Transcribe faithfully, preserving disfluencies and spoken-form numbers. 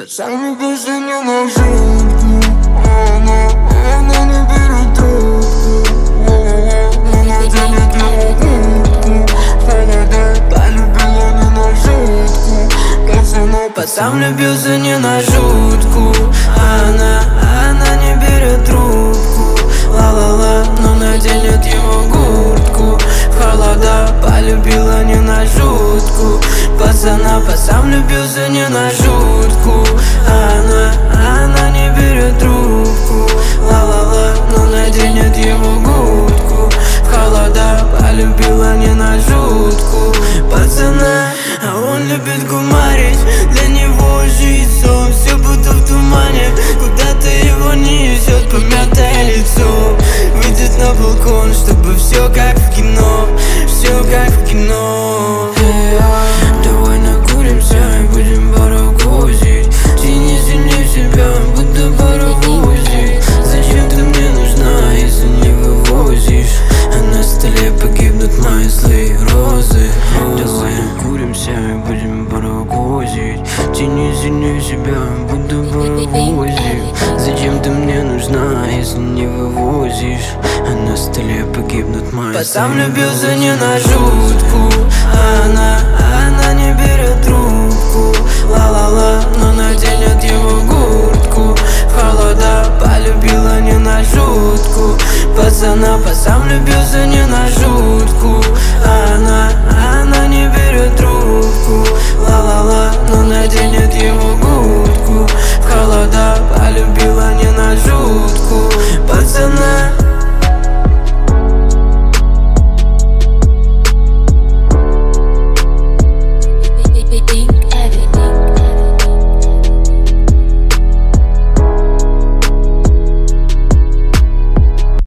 Сам любишь и не на жутку. Она, она не берет трубку. Она делит его куртку. Холода, полюбила не на жутку. Пацана, пацан влюбился не на жутку. Она, она не берет трубку. Ла-ла-ла, но наденет его куртку. Холода, полюбила не на жутку. Пацана, пацан влюбился не на жутку. Она, она не берет трубку. Ла-ла-ла, но наденет его куртку. Холода, полюбила не на жутку. Пацана, а он любит гумарить. Для него жизнь сон, все будто в тумане. Куда-то его несет помятое лицо. Выйдет на балкон, чтобы все как в кино. Все как в кино. Давай накуримся и будем паровозить. Тяни сильнее себя, будто паровозик. Зачем ты мне нужна, если не вывозишь? А на столе погибнут мои злые розы. Давай накуримся и будем паровозить. Тяни сильнее себя, будто паровозик. Зачем ты мне нужна, если не вывозишь? А на столе погибнут мои. Пацан влюбился не на жутку. Она, она не берет трубку. Ла-ла-ла, но наденет его куртку. Холода, полюбила не на жутку. Пацана, пацан влюбился не на жутку.